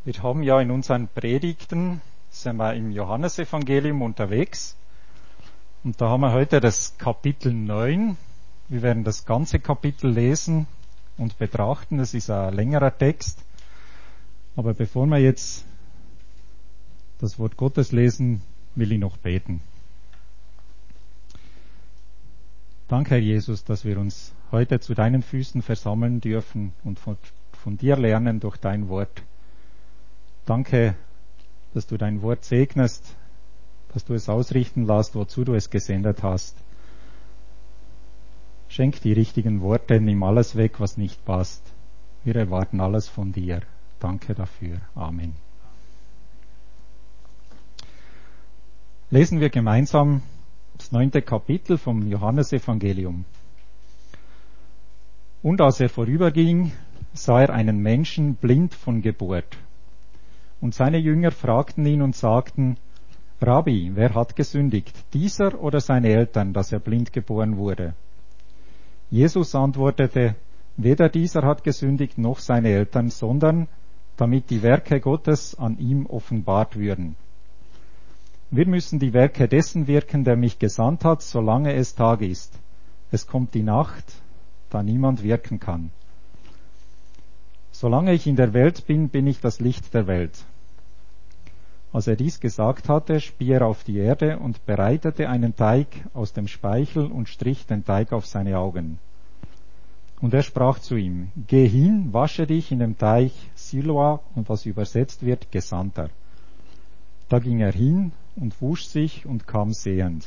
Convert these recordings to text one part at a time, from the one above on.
Wir haben ja in unseren Predigten, sind wir im Johannesevangelium unterwegs. Und da haben wir heute das Kapitel 9. Wir werden das ganze Kapitel lesen und betrachten. Das ist ein längerer Text. Aber bevor wir jetzt das Wort Gottes lesen, will ich noch beten. Danke, Herr Jesus, dass wir uns heute zu deinen Füßen versammeln dürfen und von dir lernen durch dein Wort. Danke, dass du dein Wort segnest, dass du es ausrichten lässt, wozu du es gesendet hast. Schenk die richtigen Worte, nimm alles weg, was nicht passt. Wir erwarten alles von dir. Danke dafür. Amen. Lesen wir gemeinsam das 9. Kapitel vom Johannesevangelium. Und als er vorüberging, sah er einen Menschen blind von Geburt. Und seine Jünger fragten ihn und sagten: Rabbi, wer hat gesündigt, dieser oder seine Eltern, dass er blind geboren wurde? Jesus antwortete: Weder dieser hat gesündigt noch seine Eltern, sondern damit die Werke Gottes an ihm offenbart würden. Wir müssen die Werke dessen wirken, der mich gesandt hat, solange es Tag ist. Es kommt die Nacht, da niemand wirken kann. Solange ich in der Welt bin, bin ich das Licht der Welt. Als er dies gesagt hatte, spie er auf die Erde und bereitete einen Teig aus dem Speichel und strich den Teig auf seine Augen. Und er sprach zu ihm: Geh hin, wasche dich in dem Teich Siloa, und was übersetzt wird, Gesandter. Da ging er hin und wusch sich und kam sehend.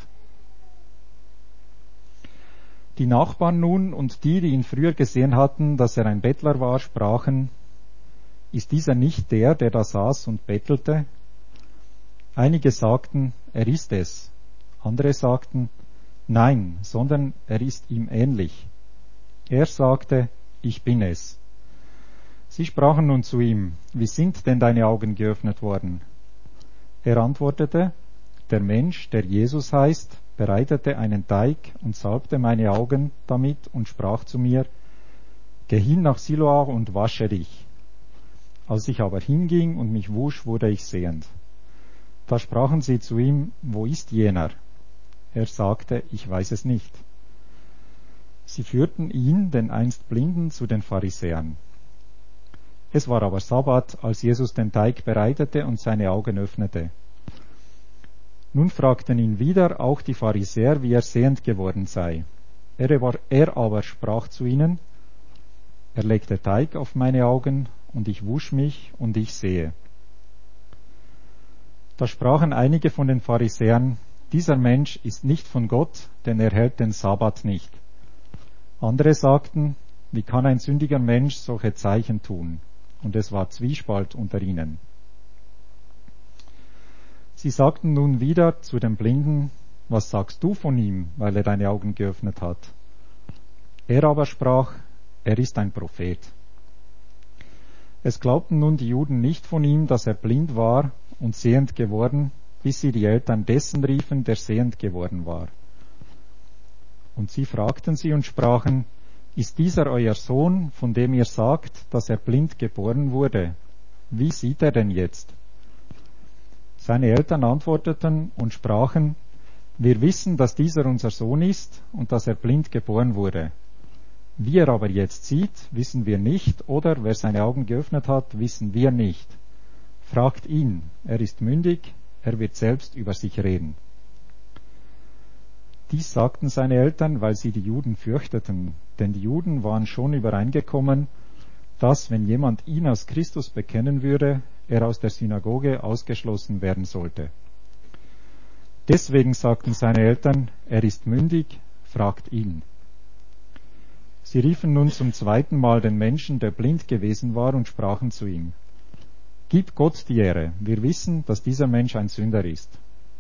Die Nachbarn nun und die ihn früher gesehen hatten, dass er ein Bettler war, sprachen: Ist dieser nicht der da saß und bettelte? Einige sagten: Er ist es. Andere sagten: Nein, sondern er ist ihm ähnlich. Er sagte: Ich bin es. Sie sprachen nun zu ihm: Wie sind denn deine Augen geöffnet worden? Er antwortete: Der Mensch, der Jesus heißt, bereitete einen Teig und salbte meine Augen damit und sprach zu mir: Geh hin nach Siloa und wasche dich. Als ich aber hinging und mich wusch, wurde ich sehend. Da sprachen sie zu ihm: Wo ist jener? Er sagte: Ich weiß es nicht. Sie führten ihn, den einst Blinden, zu den Pharisäern. Es war aber Sabbat, als Jesus den Teig bereitete und seine Augen öffnete. Nun fragten ihn wieder auch die Pharisäer, wie er sehend geworden sei. Er aber sprach zu ihnen: Er legte Teig auf meine Augen, und ich wusch mich, und ich sehe. Da sprachen einige von den Pharisäern: Dieser Mensch ist nicht von Gott, denn er hält den Sabbat nicht. Andere sagten: Wie kann ein sündiger Mensch solche Zeichen tun? Und es war Zwiespalt unter ihnen. Sie sagten nun wieder zu dem Blinden: Was sagst du von ihm, weil er deine Augen geöffnet hat? Er aber sprach: Er ist ein Prophet. Es glaubten nun die Juden nicht von ihm, dass er blind war und sehend geworden, bis sie die Eltern dessen riefen, der sehend geworden war. Und sie fragten sie und sprachen: Ist dieser euer Sohn, von dem ihr sagt, dass er blind geboren wurde? Wie sieht er denn jetzt? Seine Eltern antworteten und sprachen: Wir wissen, dass dieser unser Sohn ist und dass er blind geboren wurde. Wie er aber jetzt sieht, wissen wir nicht, oder wer seine Augen geöffnet hat, wissen wir nicht. Fragt ihn, er ist mündig, er wird selbst über sich reden. Dies sagten seine Eltern, weil sie die Juden fürchteten, denn die Juden waren schon übereingekommen, dass, wenn jemand ihn als Christus bekennen würde, er aus der Synagoge ausgeschlossen werden sollte. Deswegen sagten seine Eltern: Er ist mündig, fragt ihn. Sie riefen nun zum zweiten Mal den Menschen, der blind gewesen war, und sprachen zu ihm: Gib Gott die Ehre, wir wissen, dass dieser Mensch ein Sünder ist.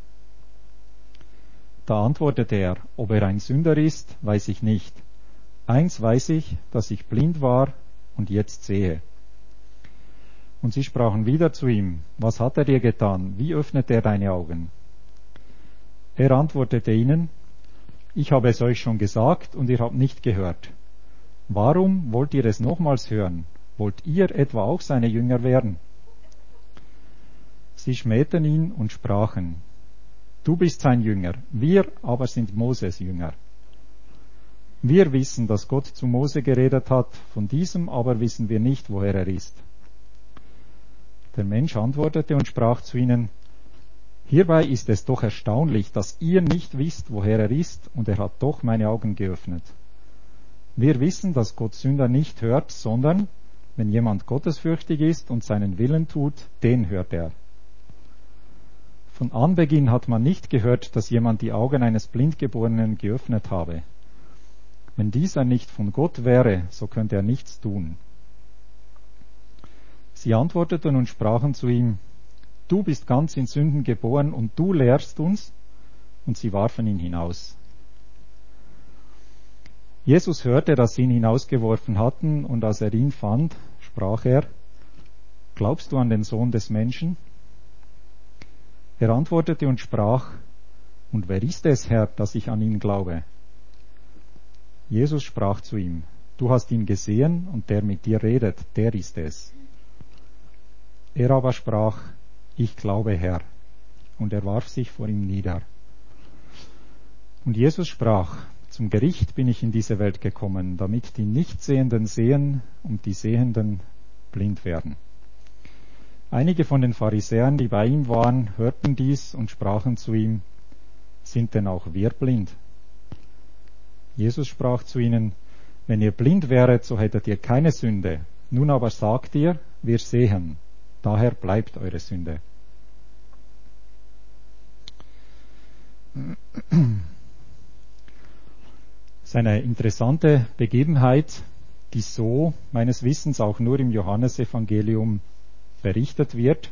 Da antwortete er: Ob er ein Sünder ist, weiß ich nicht. Eins weiß ich, dass ich blind war und jetzt sehe. Und sie sprachen wieder zu ihm: Was hat er dir getan? Wie öffnet er deine Augen? Er antwortete ihnen: Ich habe es euch schon gesagt und ihr habt nicht gehört. Warum wollt ihr es nochmals hören? Wollt ihr etwa auch seine Jünger werden? Sie schmähten ihn und sprachen: Du bist sein Jünger, wir aber sind Moses Jünger. Wir wissen, dass Gott zu Mose geredet hat, von diesem aber wissen wir nicht, woher er ist. Der Mensch antwortete und sprach zu ihnen: Hierbei ist es doch erstaunlich, dass ihr nicht wisst, woher er ist, und er hat doch meine Augen geöffnet. Wir wissen, dass Gott Sünder nicht hört, sondern, wenn jemand gottesfürchtig ist und seinen Willen tut, den hört er. Von Anbeginn hat man nicht gehört, dass jemand die Augen eines Blindgeborenen geöffnet habe. Wenn dieser nicht von Gott wäre, so könnte er nichts tun. Sie antworteten und sprachen zu ihm: Du bist ganz in Sünden geboren und du lehrst uns? Und sie warfen ihn hinaus. Jesus hörte, dass sie ihn hinausgeworfen hatten, und als er ihn fand, sprach er: Glaubst du an den Sohn des Menschen? Er antwortete und sprach: Und wer ist es, Herr, dass ich an ihn glaube? Jesus sprach zu ihm: Du hast ihn gesehen, und der mit dir redet, der ist es. Er aber sprach: Ich glaube, Herr. Und er warf sich vor ihm nieder. Und Jesus sprach: Zum Gericht bin ich in diese Welt gekommen, damit die Nichtsehenden sehen und die Sehenden blind werden. Einige von den Pharisäern, die bei ihm waren, hörten dies und sprachen zu ihm: Sind denn auch wir blind? Jesus sprach zu ihnen: Wenn ihr blind wäret, so hättet ihr keine Sünde. Nun aber sagt ihr: Wir sehen. Daher bleibt eure Sünde. Das ist eine interessante Begebenheit, die so meines Wissens auch nur im Johannesevangelium berichtet wird.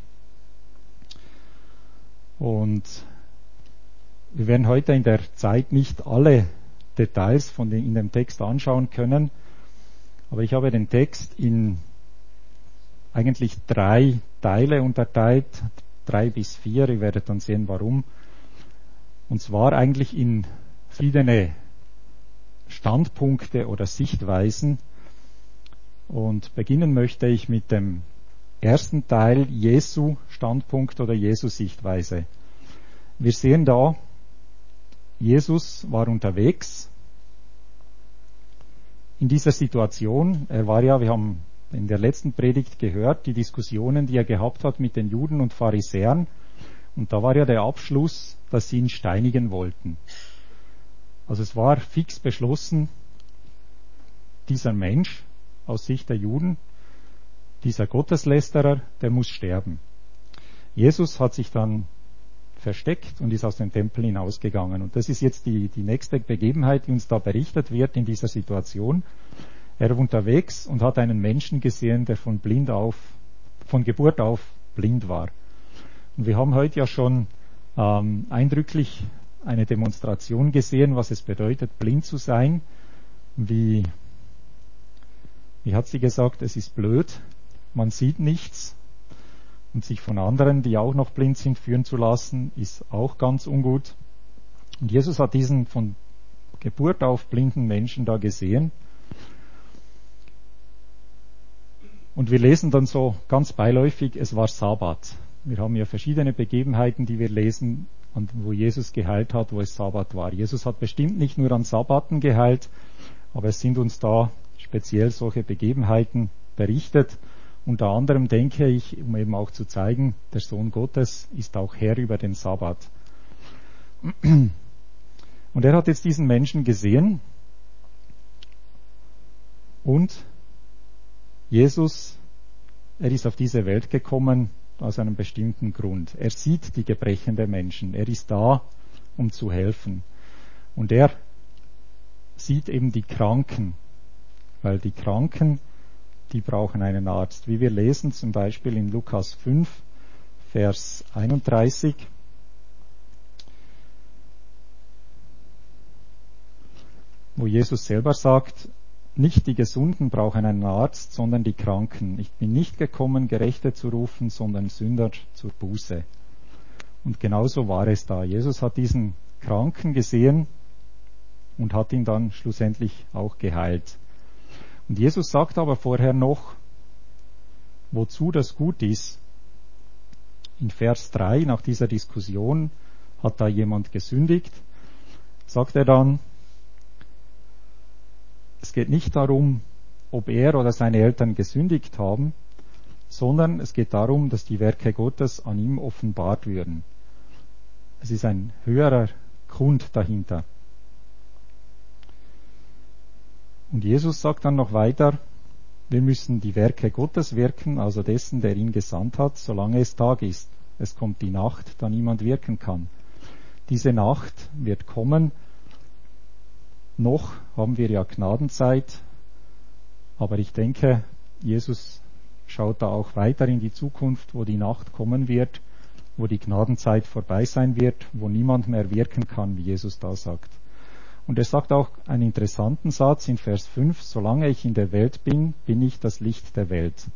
Und wir werden heute in der Zeit nicht alle Details in dem Text anschauen können, aber ich habe den Text in eigentlich 3 Teile unterteilt, 3 bis 4, ihr werdet dann sehen warum. Und zwar eigentlich in verschiedene Standpunkte oder Sichtweisen. Und beginnen möchte ich mit dem ersten Teil, Jesu Standpunkt oder Jesu Sichtweise. Wir sehen da, Jesus war unterwegs in dieser Situation. Er war ja, wir haben in der letzten Predigt gehört, die Diskussionen, die er gehabt hat mit den Juden und Pharisäern. Und da war ja der Abschluss, dass sie ihn steinigen wollten. Also es war fix beschlossen, dieser Mensch aus Sicht der Juden, dieser Gotteslästerer, der muss sterben. Jesus hat sich dann versteckt und ist aus dem Tempel hinausgegangen. Und das ist jetzt die nächste Begebenheit, die uns da berichtet wird in dieser Situation. Er war unterwegs und hat einen Menschen gesehen, der von Geburt auf blind war. Und wir haben heute ja schon eindrücklich eine Demonstration gesehen, was es bedeutet, blind zu sein. Wie hat sie gesagt, es ist blöd, man sieht nichts. Und sich von anderen, die auch noch blind sind, führen zu lassen, ist auch ganz ungut. Und Jesus hat diesen von Geburt auf blinden Menschen da gesehen. Und wir lesen dann so ganz beiläufig, es war Sabbat. Wir haben ja verschiedene Begebenheiten, die wir lesen, wo Jesus geheilt hat, wo es Sabbat war. Jesus hat bestimmt nicht nur an Sabbaten geheilt, aber es sind uns da speziell solche Begebenheiten berichtet. Unter anderem denke ich, um eben auch zu zeigen, der Sohn Gottes ist auch Herr über den Sabbat. Und er hat jetzt diesen Menschen gesehen und Jesus, er ist auf diese Welt gekommen aus einem bestimmten Grund. Er sieht die Gebrechen der Menschen. Er ist da, um zu helfen. Und er sieht eben die Kranken, weil die Kranken, die brauchen einen Arzt. Wie wir lesen zum Beispiel in Lukas 5, Vers 31. Wo Jesus selber sagt, nicht die Gesunden brauchen einen Arzt, sondern die Kranken. Ich bin nicht gekommen, Gerechte zu rufen, sondern Sünder zur Buße. Und genauso war es da. Jesus hat diesen Kranken gesehen und hat ihn dann schlussendlich auch geheilt. Und Jesus sagt aber vorher noch, wozu das gut ist. in Vers 3, nach dieser Diskussion, hat da jemand gesündigt, sagt er dann, es geht nicht darum, ob er oder seine Eltern gesündigt haben, sondern es geht darum, dass die Werke Gottes an ihm offenbart würden. Es ist ein höherer Grund dahinter. Und Jesus sagt dann noch weiter, wir müssen die Werke Gottes wirken, also dessen, der ihn gesandt hat, solange es Tag ist. Es kommt die Nacht, da niemand wirken kann. Diese Nacht wird kommen. Noch haben wir ja Gnadenzeit, aber ich denke, Jesus schaut da auch weiter in die Zukunft, wo die Nacht kommen wird, wo die Gnadenzeit vorbei sein wird, wo niemand mehr wirken kann, wie Jesus da sagt. Und er sagt auch einen interessanten Satz in Vers 5, solange ich in der Welt bin, bin ich das Licht der Welt.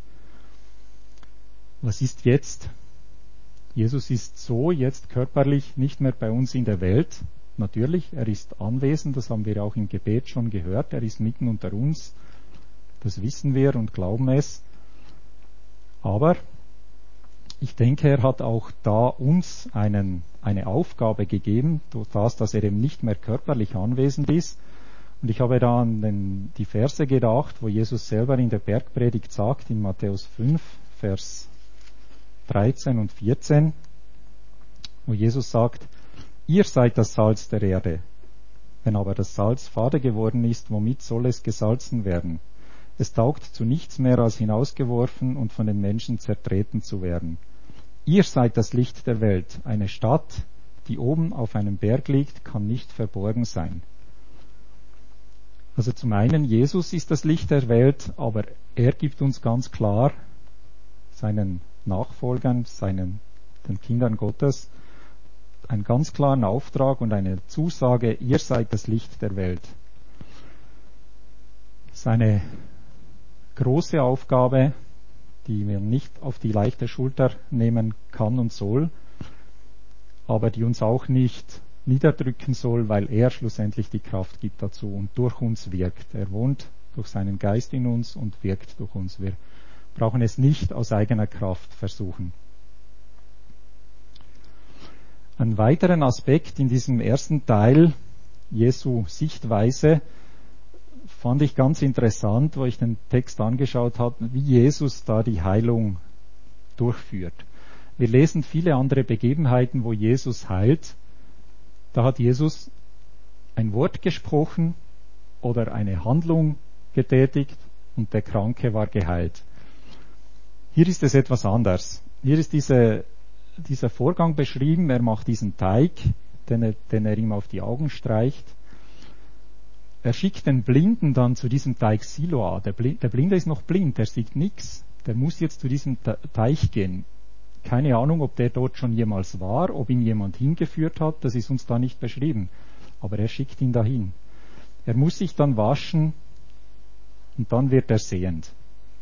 Was ist jetzt? Jesus ist so jetzt körperlich nicht mehr bei uns in der Welt. Natürlich, er ist anwesend, das haben wir auch im Gebet schon gehört, er ist mitten unter uns, das wissen wir und glauben es. Aber ich denke, er hat auch da uns eine Aufgabe gegeben, durch das, dass er eben nicht mehr körperlich anwesend ist. Und ich habe da an die Verse gedacht, wo Jesus selber in der Bergpredigt sagt, in Matthäus 5, Vers 13 und 14, wo Jesus sagt, ihr seid das Salz der Erde. Wenn aber das Salz fade geworden ist, womit soll es gesalzen werden? Es taugt zu nichts mehr, als hinausgeworfen und von den Menschen zertreten zu werden. Ihr seid das Licht der Welt. Eine Stadt, die oben auf einem Berg liegt, kann nicht verborgen sein. Also zum einen, Jesus ist das Licht der Welt, aber er gibt uns ganz klar, seinen Nachfolgern, den Kindern Gottes, einen ganz klaren Auftrag und eine Zusage, ihr seid das Licht der Welt. Das ist eine große Aufgabe, die man nicht auf die leichte Schulter nehmen kann und soll, aber die uns auch nicht niederdrücken soll, weil er schlussendlich die Kraft gibt dazu und durch uns wirkt. Er wohnt durch seinen Geist in uns und wirkt durch uns. Wir brauchen es nicht aus eigener Kraft versuchen. Einen weiteren Aspekt in diesem ersten Teil, Jesu Sichtweise, fand ich ganz interessant, wo ich den Text angeschaut habe, wie Jesus da die Heilung durchführt. Wir lesen viele andere Begebenheiten, wo Jesus heilt. Da hat Jesus ein Wort gesprochen oder eine Handlung getätigt und der Kranke war geheilt. Hier ist es etwas anders. Hier ist dieser Vorgang beschrieben, er macht diesen Teig, den er ihm auf die Augen streicht. Er schickt den Blinden dann zu diesem Teich Siloa. Der Blinde ist noch blind, der sieht nichts. Der muss jetzt zu diesem Teich gehen. Keine Ahnung, ob der dort schon jemals war, ob ihn jemand hingeführt hat, das ist uns da nicht beschrieben. Aber er schickt ihn dahin. Er muss sich dann waschen und dann wird er sehend.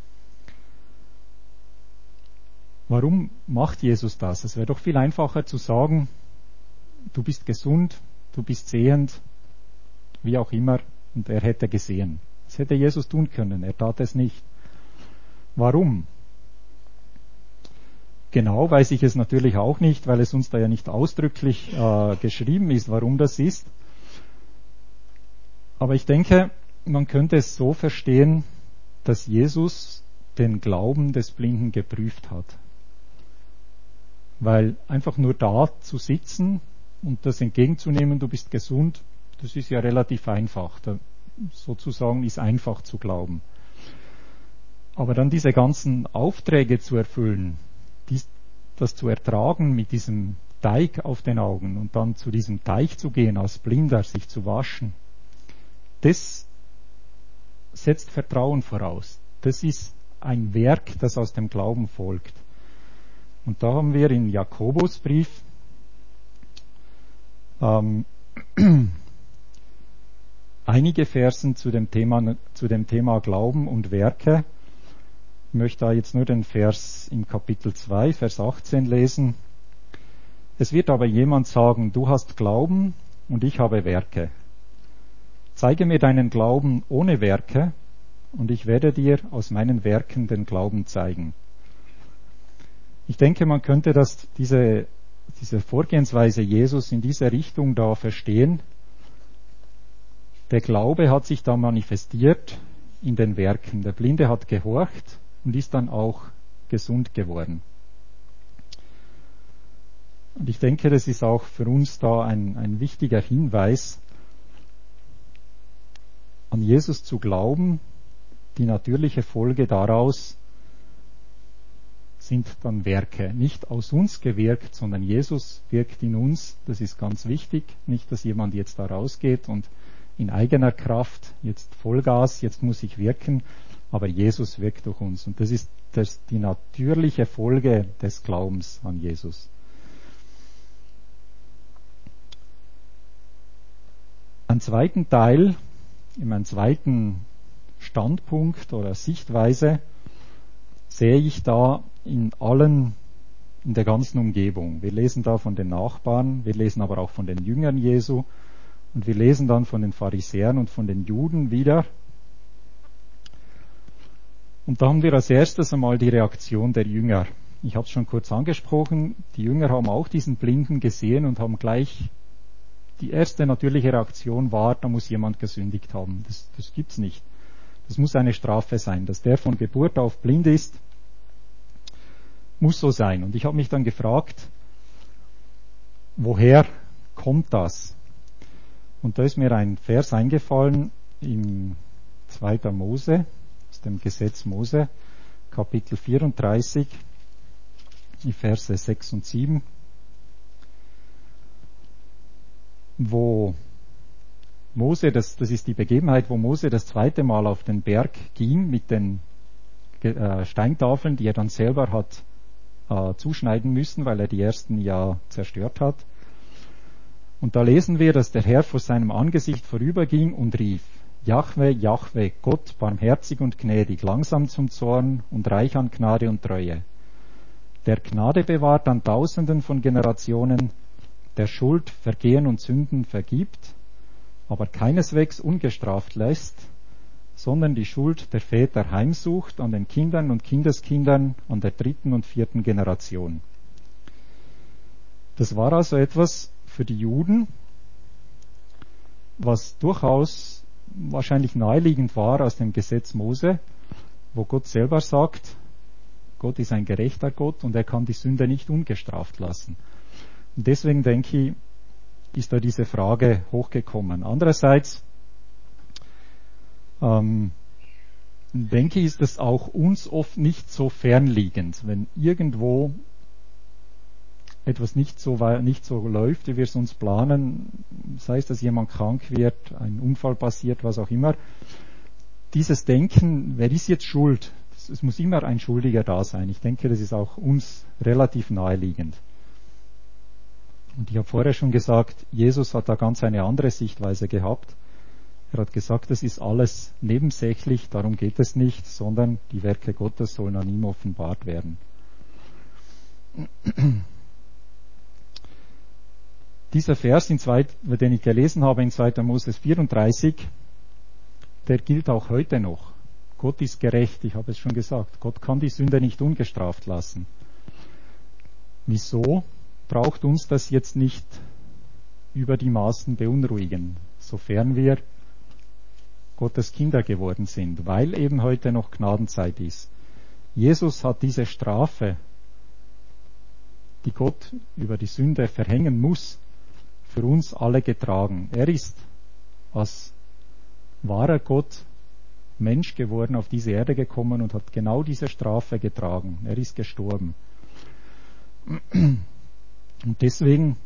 Warum macht Jesus das? Es wäre doch viel einfacher zu sagen, du bist gesund, du bist sehend, wie auch immer, und er hätte gesehen. Das hätte Jesus tun können, er tat es nicht. Warum? Genau weiß ich es natürlich auch nicht, weil es uns da ja nicht ausdrücklich geschrieben ist, warum das ist. Aber ich denke, man könnte es so verstehen, dass Jesus den Glauben des Blinden geprüft hat. Weil einfach nur da zu sitzen und das entgegenzunehmen, du bist gesund, das ist ja relativ einfach. Sozusagen ist einfach zu glauben. Aber dann diese ganzen Aufträge zu erfüllen, das zu ertragen mit diesem Teig auf den Augen und dann zu diesem Teich zu gehen als Blinder, sich zu waschen, das setzt Vertrauen voraus. Das ist ein Werk, das aus dem Glauben folgt. Und da haben wir im Jakobusbrief einige Versen zu dem Thema Glauben und Werke. Ich möchte da jetzt nur den Vers im Kapitel 2, Vers 18 lesen. Es wird aber jemand sagen, du hast Glauben und ich habe Werke. Zeige mir deinen Glauben ohne Werke – und ich werde dir aus meinen Werken den Glauben zeigen. Ich denke, man könnte diese Vorgehensweise Jesus in dieser Richtung da verstehen. Der Glaube hat sich da manifestiert in den Werken. Der Blinde hat gehorcht und ist dann auch gesund geworden. Und ich denke, das ist auch für uns da ein wichtiger Hinweis, an Jesus zu glauben. Die natürliche Folge daraus sind dann Werke. Nicht aus uns gewirkt, sondern Jesus wirkt in uns. Das ist ganz wichtig. Nicht, dass jemand jetzt da rausgeht und in eigener Kraft, jetzt Vollgas, jetzt muss ich wirken, aber Jesus wirkt durch uns. Und das ist die natürliche Folge des Glaubens an Jesus. Einen zweiten Teil, in meinem zweiten Standpunkt oder Sichtweise, sehe ich da in der ganzen Umgebung. Wir lesen da von den Nachbarn, wir lesen aber auch von den Jüngern Jesu und wir lesen dann von den Pharisäern und von den Juden wieder. Und da haben wir als erstes einmal die Reaktion der Jünger. Ich habe es schon kurz angesprochen, die Jünger haben auch diesen Blinden gesehen und haben gleich, die erste natürliche Reaktion war, da muss jemand gesündigt haben. Das gibt's nicht. Das muss eine Strafe sein. Dass der von Geburt auf blind ist, muss so sein. Und ich habe mich dann gefragt, woher kommt das? Und da ist mir ein Vers eingefallen im 2. Mose, aus dem Gesetz Mose, Kapitel 34, die Verse 6 und 7, wo Mose, das ist die Begebenheit, wo Mose das zweite Mal auf den Berg ging mit den Steintafeln, die er dann selber hat zuschneiden müssen, weil er die ersten ja zerstört hat. Und da lesen wir, dass der Herr vor seinem Angesicht vorüberging und rief: Jahwe, Jahwe, Gott, barmherzig und gnädig, langsam zum Zorn und reich an Gnade und Treue, der Gnade bewahrt an Tausenden von Generationen, der Schuld, Vergehen und Sünden vergibt, aber keineswegs ungestraft lässt, sondern die Schuld der Väter heimsucht an den Kindern und Kindeskindern, an der 3. und 4. Generation. Das war also etwas für die Juden, was durchaus wahrscheinlich naheliegend war aus dem Gesetz Mose, wo Gott selber sagt, Gott ist ein gerechter Gott und er kann die Sünde nicht ungestraft lassen. Und deswegen denke ich, ist da diese Frage hochgekommen. Andererseits denke ich, ist es auch uns oft nicht so fernliegend, wenn irgendwo etwas nicht so läuft, wie wir es uns planen, sei es, dass jemand krank wird, ein Unfall passiert, was auch immer. Dieses Denken, wer ist jetzt schuld? Es muss immer ein Schuldiger da sein. Ich denke, das ist auch uns relativ naheliegend. Und ich habe vorher schon gesagt, Jesus hat da ganz eine andere Sichtweise gehabt. Er hat gesagt, das ist alles nebensächlich, darum geht es nicht, sondern die Werke Gottes sollen an ihm offenbart werden. Dieser Vers, den ich gelesen habe in 2. Mose 34, der gilt auch heute noch. Gott ist gerecht, ich habe es schon gesagt. Gott kann die Sünde nicht ungestraft lassen. Wieso braucht uns das jetzt nicht über die Maßen beunruhigen, sofern wir Gottes Kinder geworden sind, weil eben heute noch Gnadenzeit ist. Jesus hat diese Strafe, die Gott über die Sünde verhängen muss, für uns alle getragen. Er ist als wahrer Gott Mensch geworden, auf diese Erde gekommen und hat genau diese Strafe getragen. Er ist gestorben. Und deswegen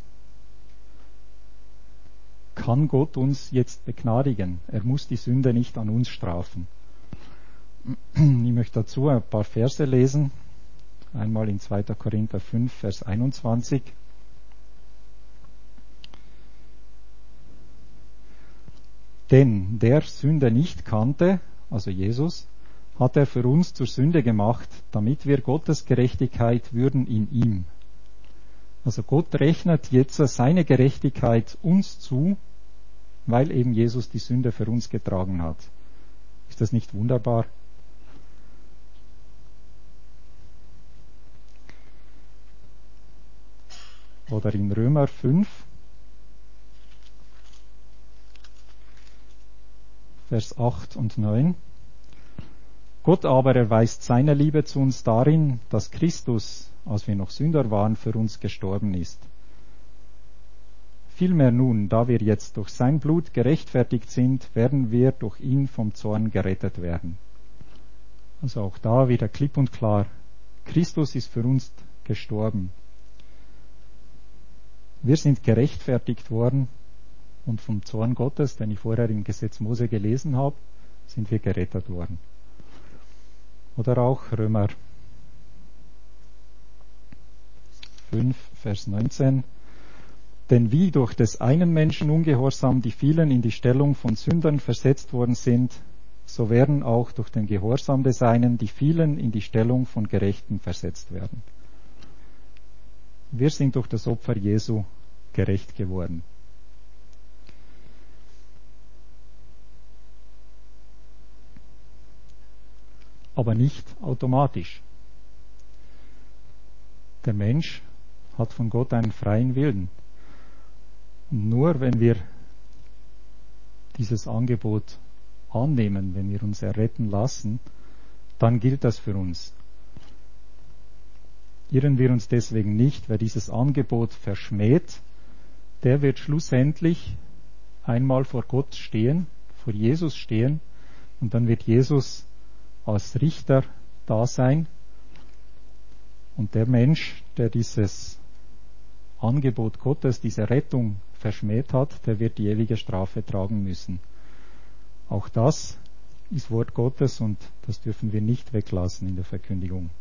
kann Gott uns jetzt begnadigen. Er muss die Sünde nicht an uns strafen. Ich möchte dazu ein paar Verse lesen. Einmal in 2. Korinther 5, Vers 21. Denn der Sünde nicht kannte, also Jesus, hat er für uns zur Sünde gemacht, damit wir Gottes Gerechtigkeit würden in ihm. Also Gott rechnet jetzt seine Gerechtigkeit uns zu, weil eben Jesus die Sünde für uns getragen hat. Ist das nicht wunderbar? oder in Römer 5, Vers 8 und 9. Gott aber erweist seine Liebe zu uns darin, dass Christus, als wir noch Sünder waren, für uns gestorben ist. Vielmehr nun, da wir jetzt durch sein Blut gerechtfertigt sind, werden wir durch ihn vom Zorn gerettet werden. Also auch da wieder klipp und klar, Christus ist für uns gestorben. Wir sind gerechtfertigt worden und vom Zorn Gottes, den ich vorher im Gesetz Mose gelesen habe, sind wir gerettet worden. Oder auch Römer 5, Vers 19. Denn wie durch des einen Menschen Ungehorsam die vielen in die Stellung von Sündern versetzt worden sind, so werden auch durch den Gehorsam des einen die vielen in die Stellung von Gerechten versetzt werden. Wir sind durch das Opfer Jesu gerecht geworden. Aber nicht automatisch. Der Mensch hat von Gott einen freien Willen. Und nur wenn wir dieses Angebot annehmen, wenn wir uns erretten lassen, dann gilt das für uns. Irren wir uns deswegen nicht, wer dieses Angebot verschmäht, der wird schlussendlich einmal vor Gott stehen, vor Jesus stehen, und dann wird Jesus als Richter da sein. Und der Mensch, der dieses Angebot Gottes, diese Rettung verschmäht hat, der wird die ewige Strafe tragen müssen. Auch das ist Wort Gottes und das dürfen wir nicht weglassen in der Verkündigung.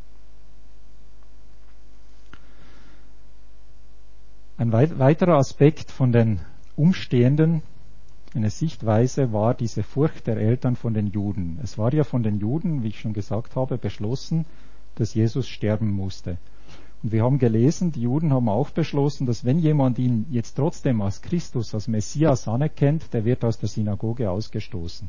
Ein weiterer Aspekt von den Umstehenden, eine Sichtweise, war diese Furcht der Eltern von den Juden. Es war ja von den Juden, wie ich schon gesagt habe, beschlossen, dass Jesus sterben musste. Und wir haben gelesen, die Juden haben auch beschlossen, dass wenn jemand ihn jetzt trotzdem als Christus, als Messias anerkennt, der wird aus der Synagoge ausgestoßen.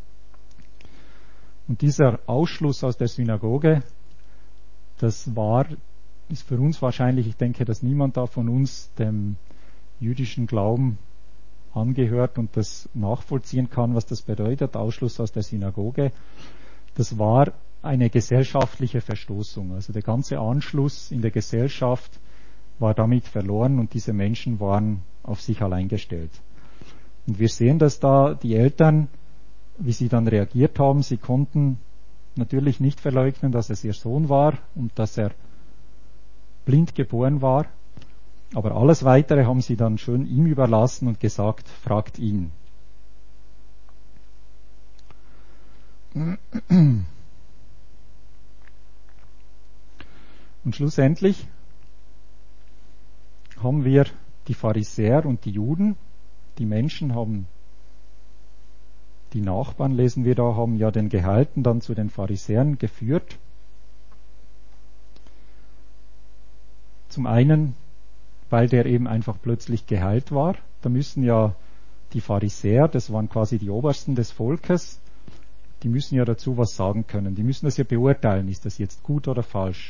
Und dieser Ausschluss aus der Synagoge, ist für uns wahrscheinlich, ich denke, dass niemand da von uns dem jüdischen Glauben angehört und das nachvollziehen kann, was das bedeutet, Ausschluss aus der Synagoge. Das war eine gesellschaftliche Verstoßung. Also der ganze Anschluss in der Gesellschaft war damit verloren und diese Menschen waren auf sich allein gestellt. Und wir sehen, dass da die Eltern, wie sie dann reagiert haben, sie konnten natürlich nicht verleugnen, dass es ihr Sohn war und dass er blind geboren war. Aber alles Weitere haben sie dann schön ihm überlassen und gesagt, fragt ihn. Und schlussendlich haben wir die Pharisäer und die Juden, die Menschen haben, die Nachbarn, lesen wir da, haben ja den Geheilten dann zu den Pharisäern geführt. Zum einen, weil der eben einfach plötzlich geheilt war. Da müssen ja die Pharisäer, das waren quasi die Obersten des Volkes, die müssen ja dazu was sagen können. Die müssen das ja beurteilen, ist das jetzt gut oder falsch.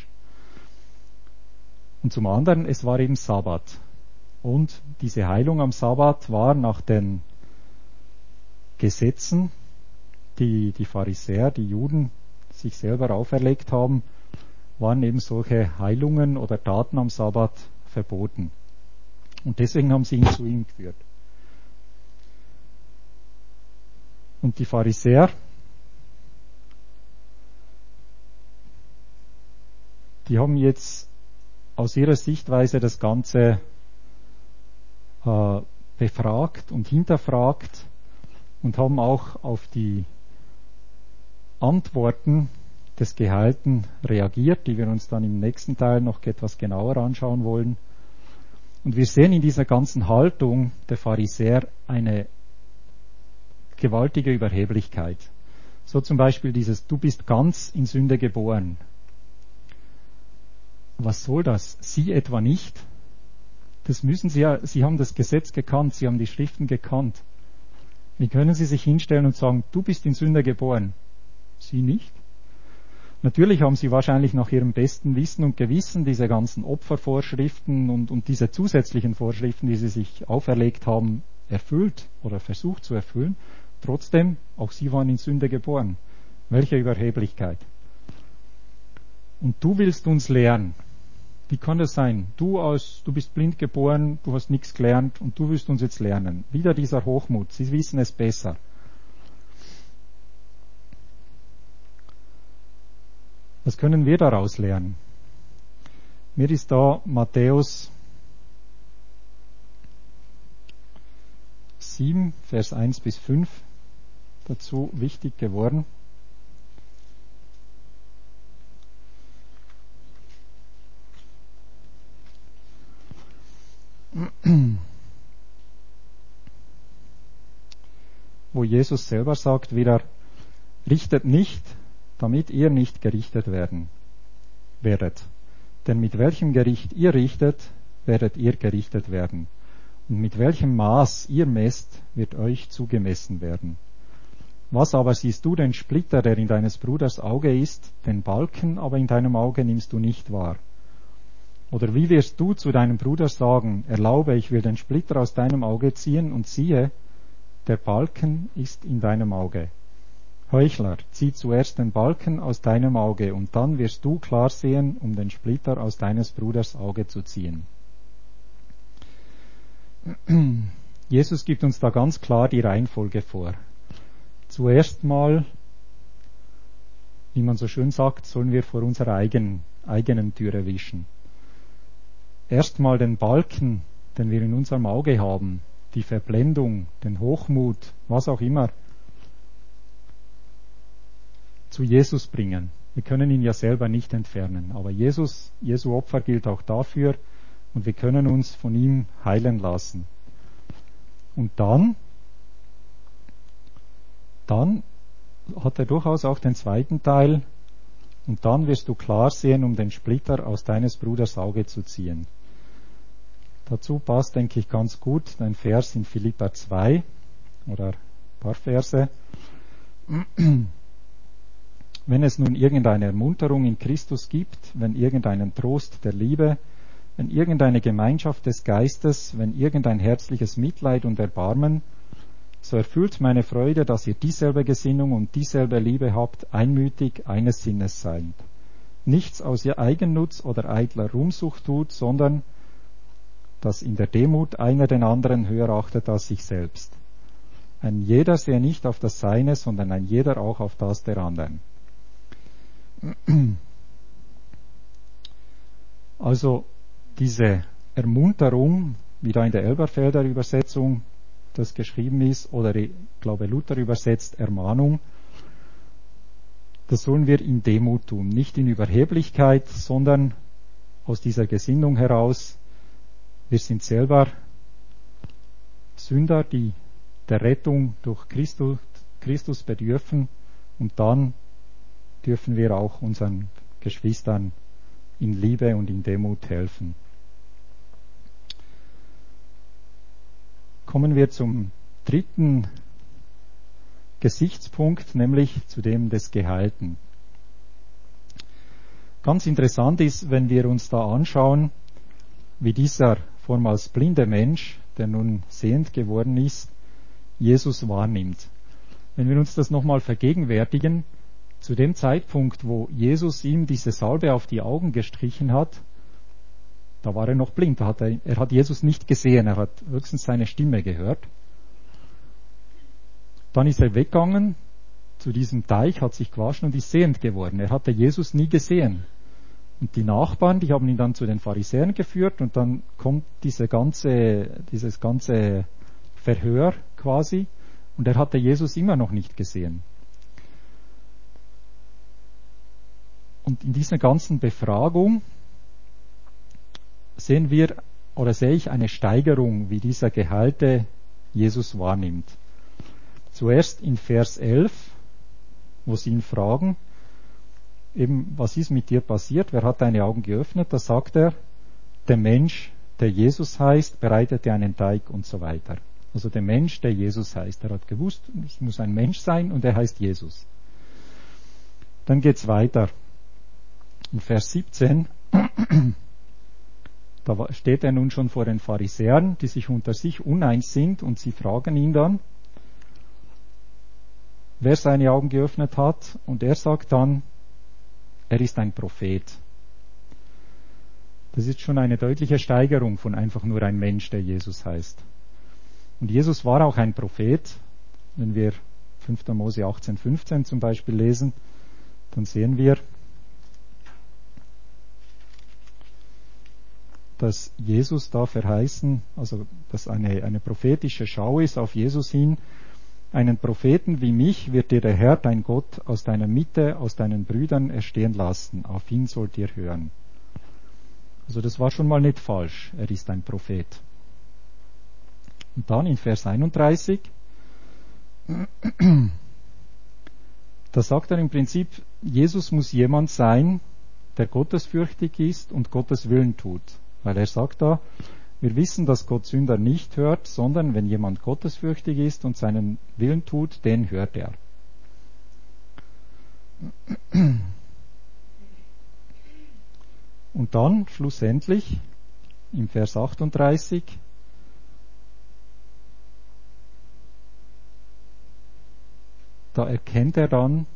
Und zum anderen, es war eben Sabbat. Und diese Heilung am Sabbat war nach den Gesetzen, die die Pharisäer, die Juden sich selber auferlegt haben, waren eben solche Heilungen oder Taten am Sabbat verboten. Und deswegen haben sie ihn zu ihm geführt. Und die Pharisäer, die haben jetzt aus ihrer Sichtweise das Ganze befragt und hinterfragt und haben auch auf die Antworten des Geheilten reagiert, die wir uns dann im nächsten Teil noch etwas genauer anschauen wollen. Und wir sehen in dieser ganzen Haltung der Pharisäer eine gewaltige Überheblichkeit. So zum Beispiel dieses, du bist ganz in Sünde geboren. Was soll das? Sie etwa nicht? Das müssen Sie ja, Sie haben das Gesetz gekannt, Sie haben die Schriften gekannt. Wie können Sie sich hinstellen und sagen, du bist in Sünde geboren? Sie nicht? Natürlich haben sie wahrscheinlich nach ihrem besten Wissen und Gewissen diese ganzen Opfervorschriften und diese zusätzlichen Vorschriften, die sie sich auferlegt haben, erfüllt oder versucht zu erfüllen. Trotzdem, auch sie waren in Sünde geboren. Welche Überheblichkeit. Und du willst uns lehren. Wie kann das sein? Du bist blind geboren, du hast nichts gelernt und du willst uns jetzt lernen. Wieder dieser Hochmut. Sie wissen es besser. Was können wir daraus lernen? Mir ist da Matthäus 7, Vers 1 bis 5 dazu wichtig geworden. Wo Jesus selber sagt wieder, richtet nicht, damit ihr nicht gerichtet werdet. Denn mit welchem Gericht ihr richtet, werdet ihr gerichtet werden. Und mit welchem Maß ihr messt, wird euch zugemessen werden. Was aber siehst du den Splitter, der in deines Bruders Auge ist, den Balken aber in deinem Auge nimmst du nicht wahr? Oder wie wirst du zu deinem Bruder sagen, erlaube, ich will den Splitter aus deinem Auge ziehen, und siehe, der Balken ist in deinem Auge. Heuchler, zieh zuerst den Balken aus deinem Auge, und dann wirst du klar sehen, um den Splitter aus deines Bruders Auge zu ziehen. Jesus gibt uns da ganz klar die Reihenfolge vor. Zuerst mal, wie man so schön sagt, sollen wir vor unserer eigenen Türe wischen. Erstmal den Balken, den wir in unserem Auge haben, die Verblendung, den Hochmut, was auch immer, zu Jesus bringen. Wir können ihn ja selber nicht entfernen, aber Jesu Opfer gilt auch dafür und wir können uns von ihm heilen lassen. Und dann hat er durchaus auch den zweiten Teil, und dann wirst du klar sehen, um den Splitter aus deines Bruders Auge zu ziehen. Dazu passt, denke ich, ganz gut ein Vers in Philipper 2 oder ein paar Verse. Wenn es nun irgendeine Ermunterung in Christus gibt, wenn irgendeinen Trost der Liebe, wenn irgendeine Gemeinschaft des Geistes, wenn irgendein herzliches Mitleid und Erbarmen, so erfüllt meine Freude, dass ihr dieselbe Gesinnung und dieselbe Liebe habt, einmütig eines Sinnes seid. Nichts aus ihr Eigennutz oder eitler Ruhmsucht tut, sondern dass in der Demut einer den anderen höher achtet als sich selbst. Ein jeder sehe nicht auf das Seine, sondern ein jeder auch auf das der anderen. Also diese Ermunterung, wie da in der Elberfelder Übersetzung das geschrieben ist, oder ich glaube Luther übersetzt Ermahnung, das sollen wir in Demut tun, nicht in Überheblichkeit, sondern aus dieser Gesinnung heraus, wir sind selber Sünder, die der Rettung durch Christus bedürfen, und dann dürfen wir auch unseren Geschwistern in Liebe und in Demut helfen. Kommen wir zum dritten Gesichtspunkt, nämlich zu dem des Geheilten. Ganz interessant ist, wenn wir uns da anschauen, wie dieser vormals blinde Mensch, der nun sehend geworden ist, Jesus wahrnimmt. Wenn wir uns das nochmal vergegenwärtigen, zu dem Zeitpunkt, wo Jesus ihm diese Salbe auf die Augen gestrichen hat, da war er noch blind. Er hat Jesus nicht gesehen, er hat höchstens seine Stimme gehört. Dann ist er weggegangen zu diesem Teich, hat sich gewaschen und ist sehend geworden. Er hatte Jesus nie gesehen. Und die Nachbarn, die haben ihn dann zu den Pharisäern geführt, und dann kommt dieses ganze Verhör quasi, und er hatte Jesus immer noch nicht gesehen. Und in dieser ganzen Befragung sehe ich eine Steigerung, wie dieser Geheilte Jesus wahrnimmt. Zuerst in Vers 11, wo sie ihn fragen, eben, was ist mit dir passiert? Wer hat deine Augen geöffnet? Da sagt er, der Mensch, der Jesus heißt, bereitete einen Teig und so weiter. Also der Mensch, der Jesus heißt. Er hat gewusst, es muss ein Mensch sein und er heißt Jesus. Dann geht's weiter. In Vers 17, da steht er nun schon vor den Pharisäern, die sich unter sich uneins sind, und sie fragen ihn dann, wer seine Augen geöffnet hat, und er sagt dann, er ist ein Prophet. Das ist schon eine deutliche Steigerung von einfach nur ein Mensch, der Jesus heißt. Und Jesus war auch ein Prophet. Wenn wir 5. Mose 18,15 zum Beispiel lesen, dann sehen wir, dass Jesus da verheißen, also dass eine prophetische Schau ist auf Jesus hin. Einen Propheten wie mich wird dir der Herr, dein Gott, aus deiner Mitte, aus deinen Brüdern erstehen lassen. Auf ihn sollt ihr hören. Also das war schon mal nicht falsch. Er ist ein Prophet. Und dann in Vers 31, da sagt er im Prinzip, Jesus muss jemand sein, der gottesfürchtig ist und Gottes Willen tut. Weil er sagt da, wir wissen, dass Gott Sünder nicht hört, sondern wenn jemand gottesfürchtig ist und seinen Willen tut, den hört er. Und dann schlussendlich im Vers 38, da erkennt er dann,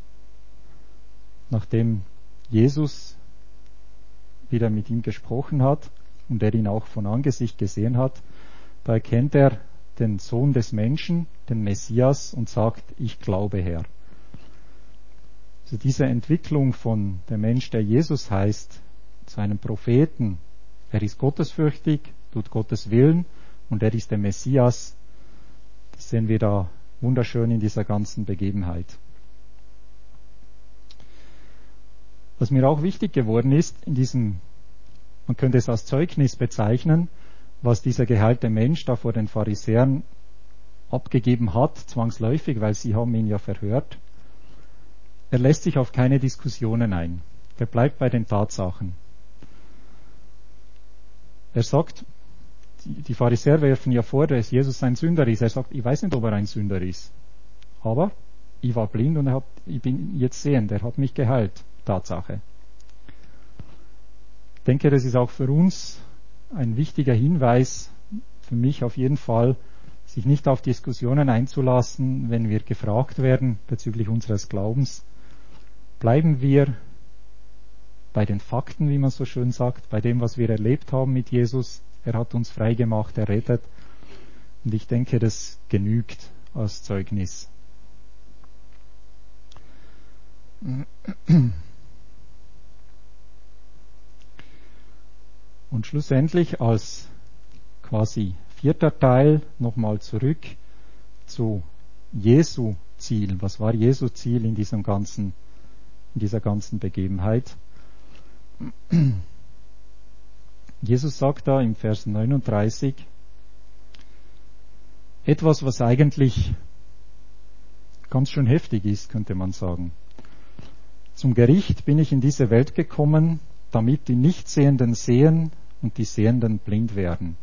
nachdem Jesus wieder mit ihm gesprochen hat und er ihn auch von Angesicht gesehen hat, da erkennt er den Sohn des Menschen, den Messias, und sagt, ich glaube, Herr. Also diese Entwicklung von der Mensch, der Jesus heißt, zu einem Propheten, er ist gottesfürchtig, tut Gottes Willen und er ist der Messias, das sehen wir da wunderschön in dieser ganzen Begebenheit. Was mir auch wichtig geworden ist, in diesem, man könnte es als Zeugnis bezeichnen, was dieser geheilte Mensch da vor den Pharisäern abgegeben hat, zwangsläufig, weil sie haben ihn ja verhört. Er lässt sich auf keine Diskussionen ein. Er bleibt bei den Tatsachen. Er sagt, die Pharisäer werfen ja vor, dass Jesus ein Sünder ist. Er sagt, ich weiß nicht, ob er ein Sünder ist. Aber ich war blind und ich bin jetzt sehend. Er hat mich geheilt. Tatsache. Ich denke, das ist auch für uns ein wichtiger Hinweis, für mich auf jeden Fall, sich nicht auf Diskussionen einzulassen, wenn wir gefragt werden bezüglich unseres Glaubens. Bleiben wir bei den Fakten, wie man so schön sagt, bei dem, was wir erlebt haben mit Jesus. Er hat uns frei gemacht, errettet. Und ich denke, das genügt als Zeugnis. Und schlussendlich als quasi vierter Teil nochmal zurück zu Jesu Ziel. Was war Jesu Ziel in dieser ganzen Begebenheit? Jesus sagt da im Vers 39 etwas, was eigentlich ganz schön heftig ist, könnte man sagen. Zum Gericht bin ich in diese Welt gekommen, damit die Nichtsehenden sehen und die Sehenden blind werden.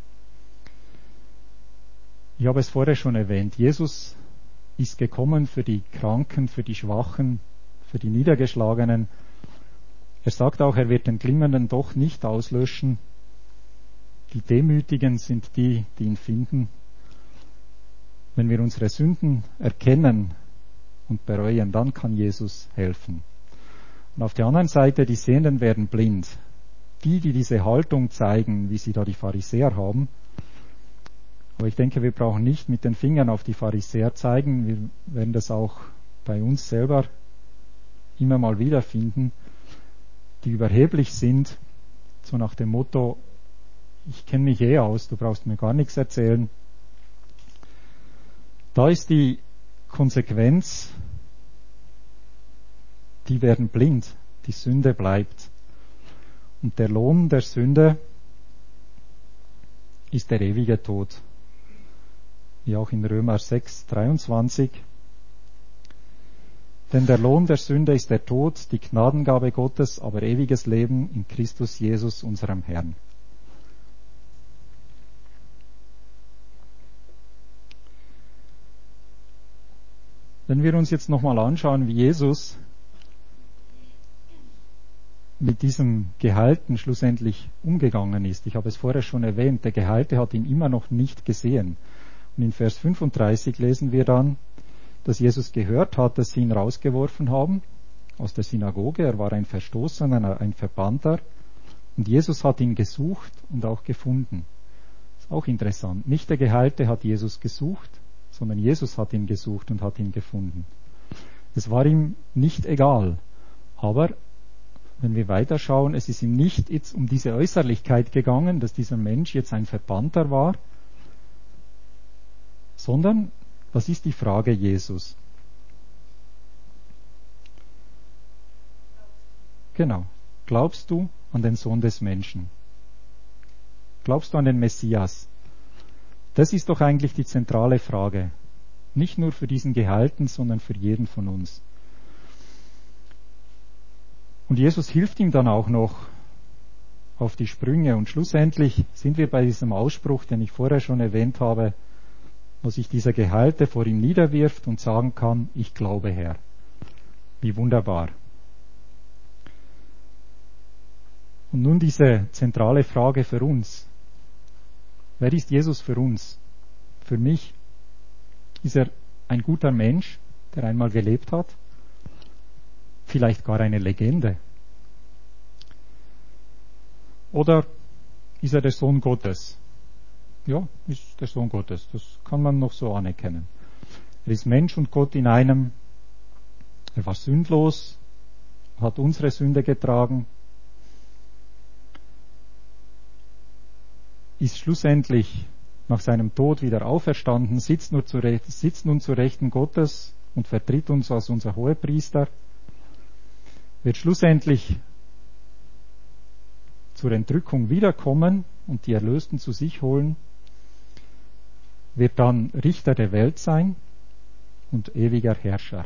Ich habe es vorher schon erwähnt. Jesus ist gekommen für die Kranken, für die Schwachen, für die Niedergeschlagenen. Er sagt auch, er wird den Glimmenden doch nicht auslöschen. Die Demütigen sind die, die ihn finden. Wenn wir unsere Sünden erkennen und bereuen, dann kann Jesus helfen. Und auf der anderen Seite, die Sehenden werden blind. Die diese Haltung zeigen, wie sie da die Pharisäer haben. Aber ich denke, wir brauchen nicht mit den Fingern auf die Pharisäer zeigen. Wir werden das auch bei uns selber immer mal wieder finden, die überheblich sind, so nach dem Motto, ich kenne mich aus, du brauchst mir gar nichts erzählen. Da ist die Konsequenz, die werden blind, die Sünde bleibt. Und der Lohn der Sünde ist der ewige Tod. Wie auch in Römer 6, 23. Denn der Lohn der Sünde ist der Tod, die Gnadengabe Gottes, aber ewiges Leben in Christus Jesus, unserem Herrn. Wenn wir uns jetzt nochmal anschauen, wie Jesus mit diesem Gehalten schlussendlich umgegangen ist. Ich habe es vorher schon erwähnt, der Gehalte hat ihn immer noch nicht gesehen. Und in Vers 35 lesen wir dann, dass Jesus gehört hat, dass sie ihn rausgeworfen haben aus der Synagoge. Er war ein Verstoßener, ein Verbannter. Und Jesus hat ihn gesucht und auch gefunden. Das ist auch interessant. Nicht der Gehalte hat Jesus gesucht, sondern Jesus hat ihn gesucht und hat ihn gefunden. Es war ihm nicht egal. Aber wenn wir weiterschauen, es ist ihm nicht jetzt um diese Äußerlichkeit gegangen, dass dieser Mensch jetzt ein Verbannter war, sondern, was ist die Frage Jesus? Genau. Glaubst du an den Sohn des Menschen? Glaubst du an den Messias? Das ist doch eigentlich die zentrale Frage. Nicht nur für diesen Gehalten, sondern für jeden von uns. Und Jesus hilft ihm dann auch noch auf die Sprünge. Und schlussendlich sind wir bei diesem Ausspruch, den ich vorher schon erwähnt habe, wo sich dieser Gehalte vor ihm niederwirft und sagen kann, ich glaube, Herr. Wie wunderbar. Und nun diese zentrale Frage für uns. Wer ist Jesus für uns? Für mich? Ist er ein guter Mensch, der einmal gelebt hat? Vielleicht gar eine Legende? Oder ist er der Sohn Gottes? Ja, ist der Sohn Gottes. Das kann man noch so anerkennen. Er ist Mensch und Gott in einem. Er war sündlos, hat unsere Sünde getragen, ist schlussendlich nach seinem Tod wieder auferstanden, sitzt nun zu Rechten Gottes und vertritt uns als unser Hohepriester, wird schlussendlich zur Entrückung wiederkommen und die Erlösten zu sich holen, wird dann Richter der Welt sein und ewiger Herrscher.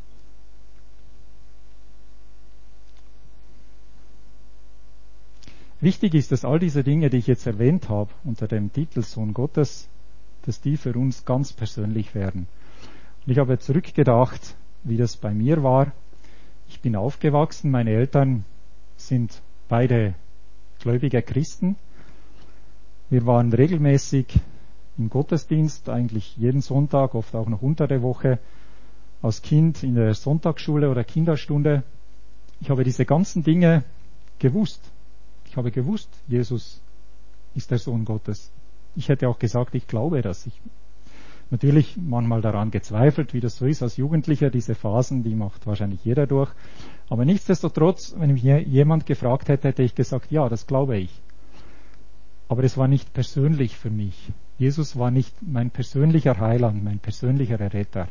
Wichtig ist, dass all diese Dinge, die ich jetzt erwähnt habe, unter dem Titel Sohn Gottes, dass die für uns ganz persönlich werden. Und ich habe zurückgedacht, wie das bei mir war. Ich bin aufgewachsen, meine Eltern sind beide gläubige Christen. Wir waren regelmäßig im Gottesdienst, eigentlich jeden Sonntag, oft auch noch unter der Woche, als Kind in der Sonntagsschule oder Kinderstunde. Ich habe diese ganzen Dinge gewusst. Ich habe gewusst, Jesus ist der Sohn Gottes. Ich hätte auch gesagt, ich glaube das. Ich natürlich manchmal daran gezweifelt, wie das so ist als Jugendlicher. Diese Phasen, die macht wahrscheinlich jeder durch. Aber nichtsdestotrotz, wenn mich jemand gefragt hätte, hätte ich gesagt, ja, das glaube ich. Aber es war nicht persönlich für mich. Jesus war nicht mein persönlicher Heiland, mein persönlicher Erretter.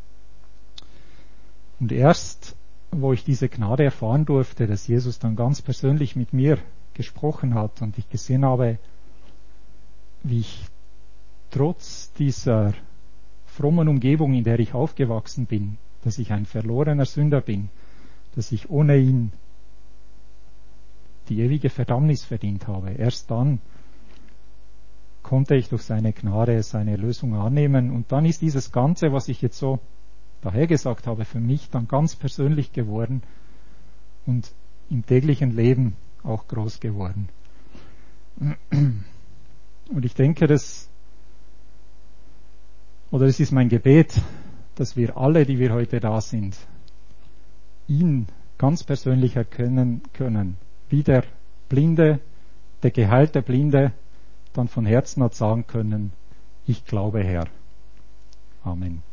Und erst, wo ich diese Gnade erfahren durfte, dass Jesus dann ganz persönlich mit mir gesprochen hat und ich gesehen habe, wie ich trotz dieser frommen Umgebung, in der ich aufgewachsen bin, dass ich ein verlorener Sünder bin, dass ich ohne ihn die ewige Verdammnis verdient habe. Erst dann konnte ich durch seine Gnade seine Erlösung annehmen und dann ist dieses Ganze, was ich jetzt so dahergesagt habe, für mich dann ganz persönlich geworden und im täglichen Leben auch groß geworden. Und ich denke, es ist mein Gebet, dass wir alle, die wir heute da sind, ihn ganz persönlich erkennen können, wie der Blinde, der geheilte Blinde dann von Herzen hat sagen können, ich glaube, Herr. Amen.